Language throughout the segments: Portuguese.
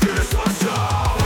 distorção.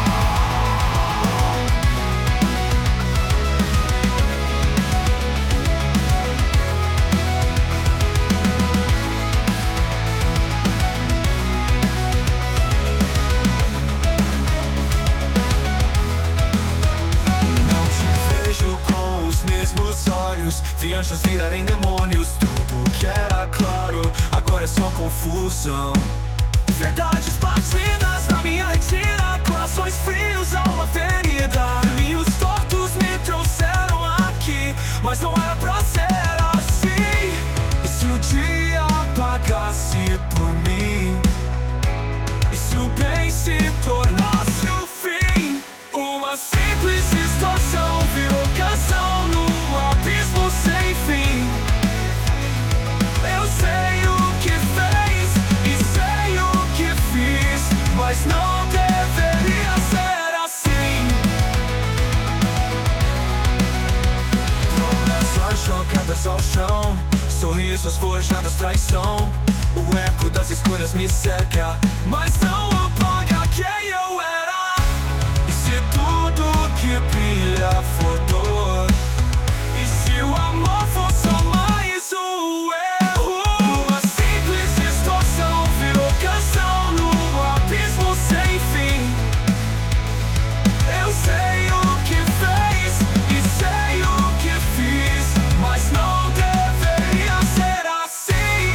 Vi anjos virarem demônios. Tudo que era claro agora é só confusão. Verdades batidas na minha retina, corações frios, alma ferida. Caminhos tortos me trouxeram aqui, mas não era pra ser assim. E se o dia apagasse por mim? E se o bem se tornasse o fim? Uma simples distorção virou canção no abismo sem fim. Eu sei o que fez e sei o que fiz, mas não deveria ser assim. Promessas jogadas ao chão, sorrisos forjados, traição. O eco das escolhas me cerca, mas não apaga quem eu era. E se tudo que brilha for dor? E se o amor for só mais um erro? Uma simples distorção virou canção no abismo sem fim. Eu sei o que fez e sei o que fiz, mas não deveria ser assim.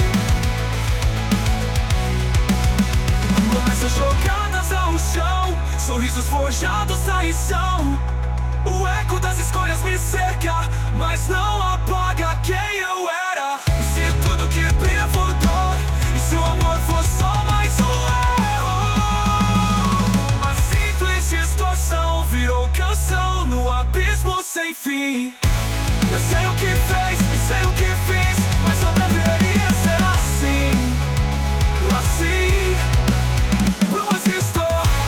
Promessas jogadas ao chão, sorrisos forjados, traição. O eco das escolhas me cerca, mas não apaga quem eu era. E se tudo que brilha for dor? E se o amor for só mais um erro? Uma simples distorção virou canção no abismo sem fim. Eu sei o que fez e sei o que fiz, mas não deveria ser assim. Assim, não existo.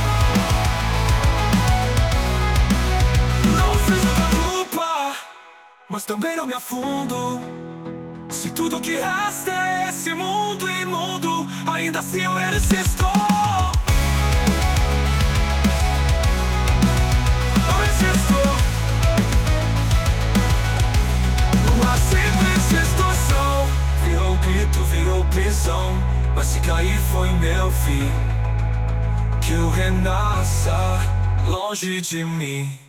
Mas também não me afundo. Se tudo que resta é esse mundo imundo, ainda assim eu existo. Eu existo. Uma simples distorção virou grito, virou prisão. Mas se cair foi meu fim. Que eu renasça longe de mim.